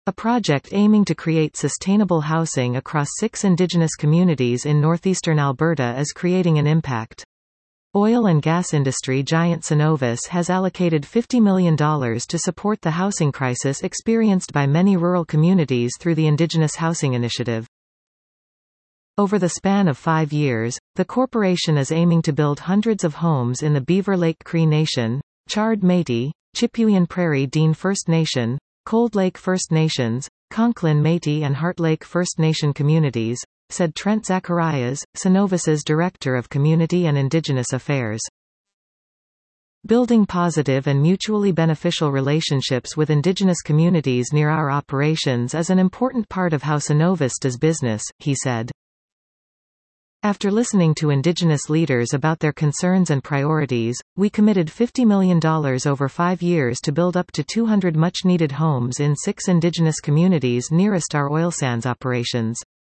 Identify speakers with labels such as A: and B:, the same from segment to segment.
A: A project aiming to create sustainable housing across 6 Indigenous communities in northeastern Alberta is creating an impact. Oil and gas industry giant Cenovus has allocated $50 million to support the housing crisis experienced by many rural communities through the Indigenous Housing Initiative. Over the span of 5 years, the corporation is aiming to build hundreds of homes in the Beaver Lake Cree Nation, Chard Métis, Chipuyan Prairie Dean First Nation, Cold Lake First Nations, Conklin Métis and Heart Lake First Nation communities, said Trent Zacharias, Cenovus's Director of Community and Indigenous Affairs. Building positive and mutually beneficial relationships with Indigenous communities near our operations is an important part of how Cenovus does business, he said. After listening to Indigenous leaders about their concerns and priorities, we committed $50 million over 5 years to build up to 200 much-needed homes in 6 Indigenous communities nearest our oil sands operations.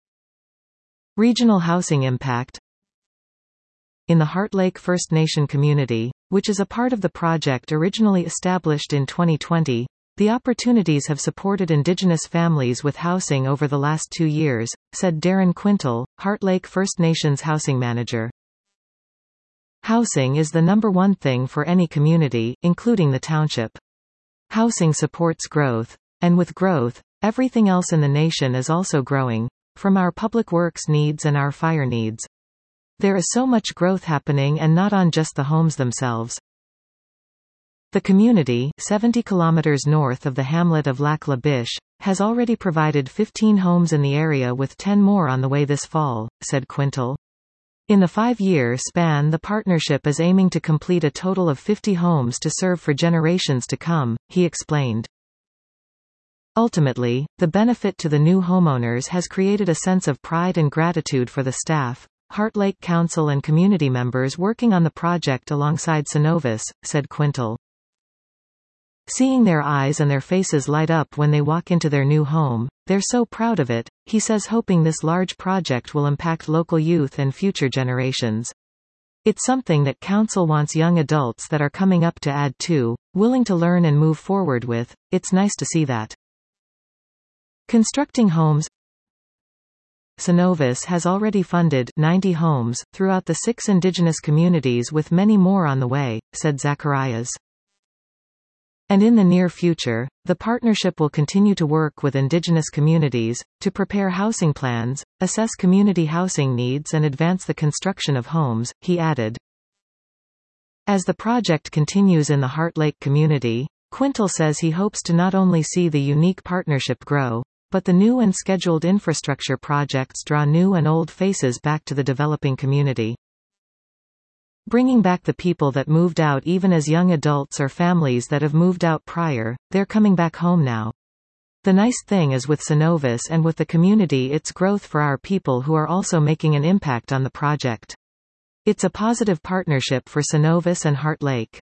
A: Regional housing impact. In the Heart Lake First Nation community, which is a part of the project originally established in 2020, the opportunities have supported Indigenous families with housing over the last 2 years, said Darren Quintal, Heart Lake First Nations housing manager. Housing is the number one thing for any community, including the township. Housing supports growth. And with growth, everything else in the nation is also growing, from our public works needs and our fire needs. There is so much growth happening, and not on just the homes themselves. The community, 70 kilometers north of the hamlet of Lac La Biche, has already provided 15 homes in the area with 10 more on the way this fall, said Quintal. In the 5-year span, the partnership is aiming to complete a total of 50 homes to serve for generations to come, he explained. Ultimately, the benefit to the new homeowners has created a sense of pride and gratitude for the staff, Heart Lake Council and community members working on the project alongside Cenovus, said Quintal. Seeing their eyes and their faces light up when they walk into their new home, they're so proud of it, he says, hoping this large project will impact local youth and future generations. It's something that Council wants young adults that are coming up to add to, willing to learn and move forward with. It's nice to see that. Constructing homes. Cenovus has already funded 90 homes throughout the 6 Indigenous communities, with many more on the way, said Zacharias. And in the near future, the partnership will continue to work with Indigenous communities to prepare housing plans, assess community housing needs, and advance the construction of homes, he added. As the project continues in the Heart Lake community, Quintal says he hopes to not only see the unique partnership grow, but the new and scheduled infrastructure projects draw new and old faces back to the developing community. Bringing back the people that moved out, even as young adults or families that have moved out prior, they're coming back home now. The nice thing is with Cenovus and with the community, it's growth for our people who are also making an impact on the project. It's a positive partnership for Cenovus and Heart Lake.